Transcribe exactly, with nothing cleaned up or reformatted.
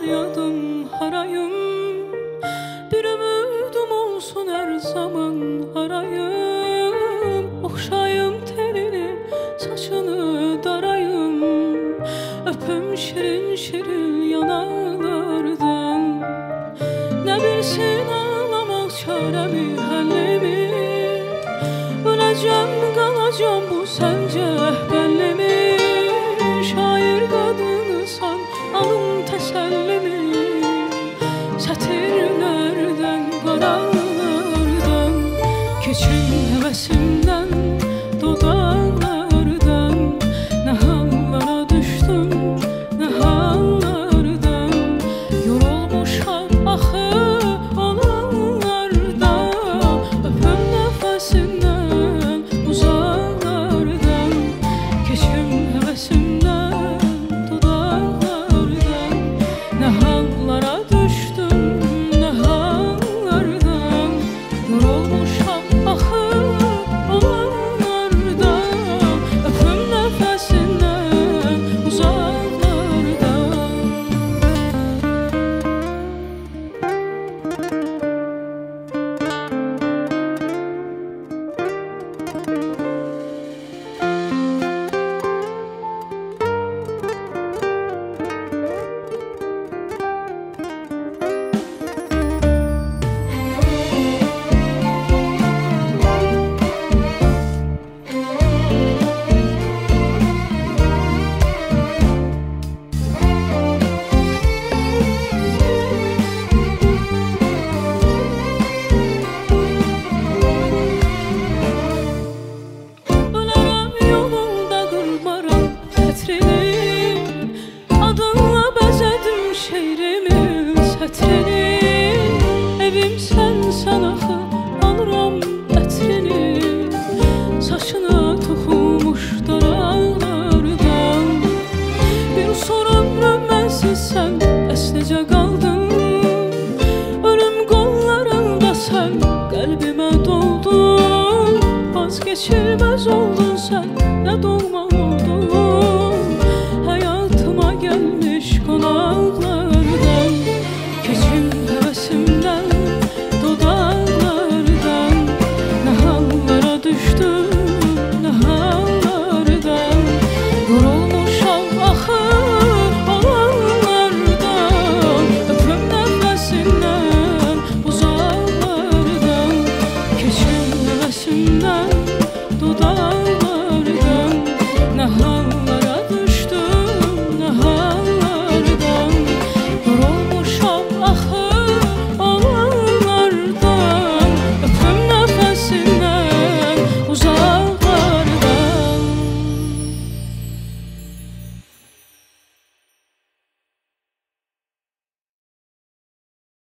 feryadım harayım, bir ümidim olsun her zaman arayım. Oxşayım telini, saçını darayım, öpüm şirin şirin yanaklardan. Ne bilsin ağlamak çaremi, həllimi, öləcəm qalacam bu səncə əhbəllimi. Şair qadınısan, alın təsəllimi, sətirlərdən, qaralardan, keçin həvəsimdən, dodaqlardan. Nə hallara düşdüm, nə hallardan, yorulmuşam axı olanlardan. Öpüm nəfəsindən, uzaqlardan, keçim həvəsimdən, dodaqlardan. Nə hallara düşdüm, nə hallardan, yorulmuşam axı olanlardan. Öpüm nəfəsindən, uzaqlardan. Ölərəm yolunda qırmaram xətrini, adınla bəzədim şeirimin sətrini. Evim sənsən axı, alıram ətrini, saçına toxunmuş daraqlardan. Bir son ömrüm mənsiz sən əslicə qaldın, ölüm qollarında sən qəlbimə doldun. Vazgeçilməz oldun sən, nə doğma